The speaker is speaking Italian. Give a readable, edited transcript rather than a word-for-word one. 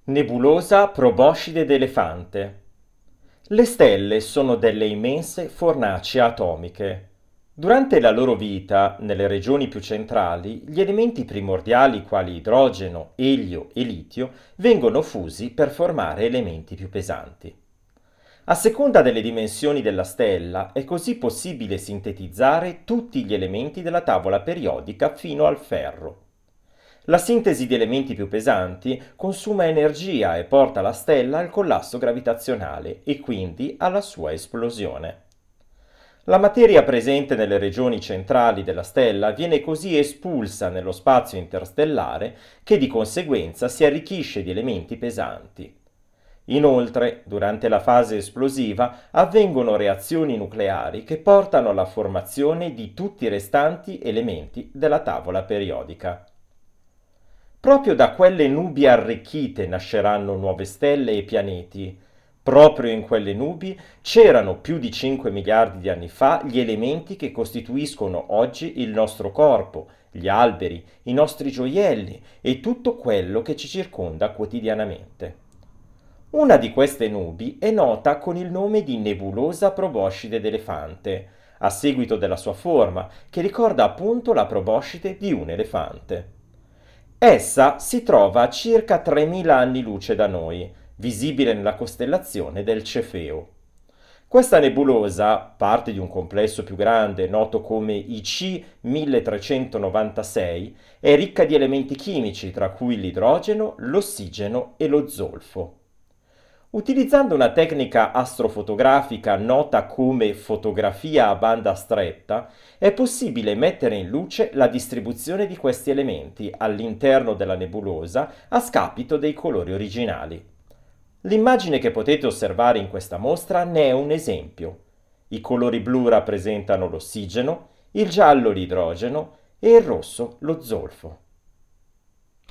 Nebulosa proboscide d'elefante. Le stelle sono delle immense fornaci atomiche. Durante la loro vita, nelle regioni più centrali, gli elementi primordiali quali idrogeno, elio e litio vengono fusi per formare elementi più pesanti. A seconda delle dimensioni della stella è così possibile sintetizzare tutti gli elementi della tavola periodica fino al ferro. La sintesi di elementi più pesanti consuma energia e porta la stella al collasso gravitazionale e quindi alla sua esplosione. La materia presente nelle regioni centrali della stella viene così espulsa nello spazio interstellare che di conseguenza si arricchisce di elementi pesanti. Inoltre, durante la fase esplosiva avvengono reazioni nucleari che portano alla formazione di tutti i restanti elementi della tavola periodica. Proprio da quelle nubi arricchite nasceranno nuove stelle e pianeti. Proprio in quelle nubi c'erano più di 5 miliardi di anni fa gli elementi che costituiscono oggi il nostro corpo, gli alberi, i nostri gioielli e tutto quello che ci circonda quotidianamente. Una di queste nubi è nota con il nome di nebulosa proboscide d'elefante, a seguito della sua forma, che ricorda appunto la proboscide di un elefante. Essa si trova a circa 3000 anni luce da noi, visibile nella costellazione del Cefeo. Questa nebulosa, parte di un complesso più grande noto come IC 1396, è ricca di elementi chimici tra cui l'idrogeno, l'ossigeno e lo zolfo. Utilizzando una tecnica astrofotografica nota come fotografia a banda stretta, è possibile mettere in luce la distribuzione di questi elementi all'interno della nebulosa a scapito dei colori originali. L'immagine che potete osservare in questa mostra ne è un esempio. I colori blu rappresentano l'ossigeno, il giallo l'idrogeno e il rosso lo zolfo.